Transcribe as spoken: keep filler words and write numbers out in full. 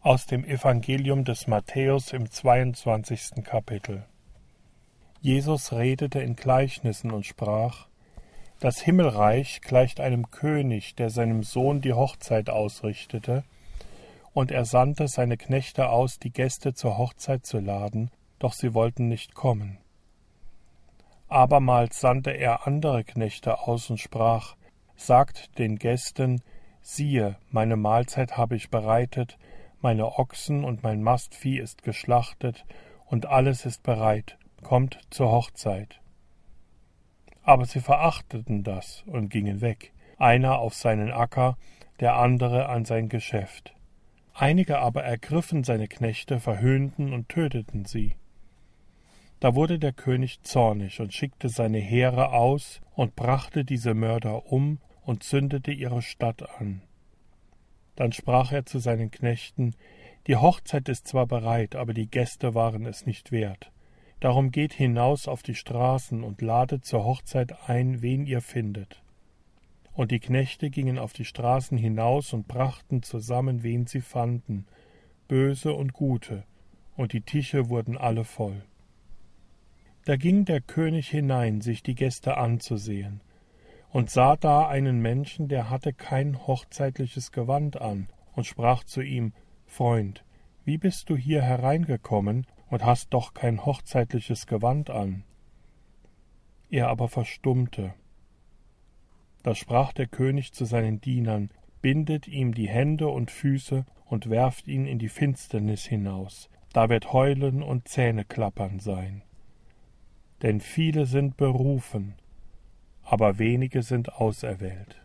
Aus dem Evangelium des Matthäus im zweiundzwanzigsten Kapitel. Jesus redete in Gleichnissen und sprach: Das Himmelreich gleicht einem König, der seinem Sohn die Hochzeit ausrichtete, und er sandte seine Knechte aus, die Gäste zur Hochzeit zu laden, doch sie wollten nicht kommen. Abermals sandte er andere Knechte aus und sprach: Sagt den Gästen: Siehe, meine Mahlzeit habe ich bereitet, meine Ochsen und mein Mastvieh ist geschlachtet, und alles ist bereit, kommt zur Hochzeit. Aber sie verachteten das und gingen weg, einer auf seinen Acker, der andere an sein Geschäft. Einige aber ergriffen seine Knechte, verhöhnten und töteten sie. Da wurde der König zornig und schickte seine Heere aus und brachte diese Mörder um und zündete ihre Stadt an. Dann sprach er zu seinen Knechten: Die Hochzeit ist zwar bereit, aber die Gäste waren es nicht wert. Darum geht hinaus auf die Straßen und ladet zur Hochzeit ein, wen ihr findet. Und die Knechte gingen auf die Straßen hinaus und brachten zusammen, wen sie fanden, Böse und Gute, und die Tische wurden alle voll. Da ging der König hinein, sich die Gäste anzusehen, und sah da einen Menschen, der hatte kein hochzeitliches Gewand an, und sprach zu ihm: Freund, wie bist du hier hereingekommen und hast doch kein hochzeitliches Gewand an? Er aber verstummte. Da sprach der König zu seinen Dienern: Bindet ihm die Hände und Füße und werft ihn in die Finsternis hinaus, da wird Heulen und Zähneklappern sein. Denn viele sind berufen, aber wenige sind auserwählt.